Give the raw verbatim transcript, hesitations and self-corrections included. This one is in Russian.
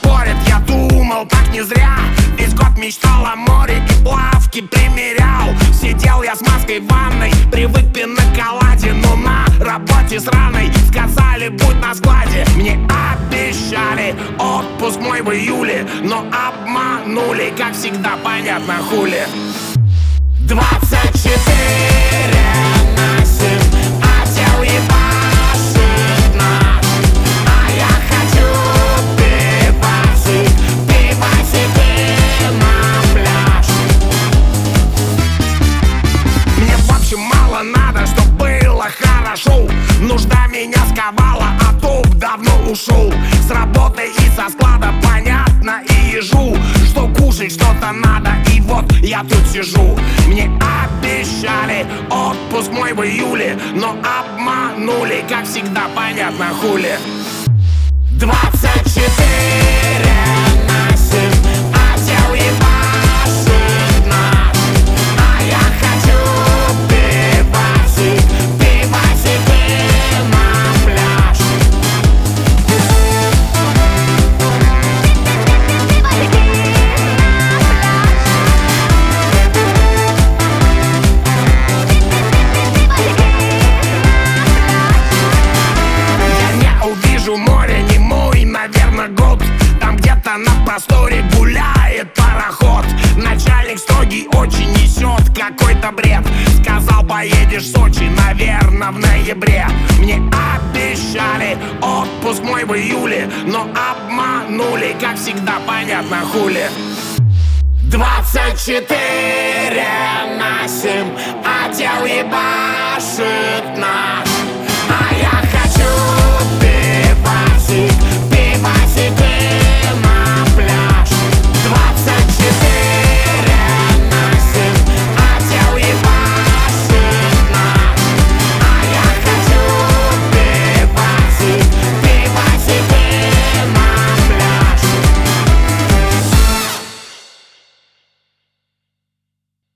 спорит, я думал так не зря. Весь год мечтал о море и плавки примерял. Сидел я с маской в ванной, привык к пиноколаде. Но на работе сраной сказали, будь на складе. Мне обещали отпуск мой в июле, но обманули, как всегда, понятно хули. Двадцать четыре на семь, отдел ебашит нас, а я хочу пивасик, пивасик и на пляж. Мне в общем мало надо, чтоб было хорошо. Нужда меня сковала, а топ давно ушел. С работы и со склада понятно и ежу, что кушать что-то надо, и вот я тут сижу. Мне обещали отпуск мой в июле, но обманули, как всегда, понятно хули. Двадцать четыре на семь, отдел ебашит нас, а я хочу пивасик, пивасик и на пляж. Море не мой, наверное, год. Там где-то на просторе гуляет пароход. Начальник строгий очень несет какой-то бред. Сказал, поедешь в Сочи, наверное, в ноябре. Мне обещали отпуск мой в июле, но обманули, как всегда, понятно хули. Двадцать четыре на семь, отдел ебашит нас.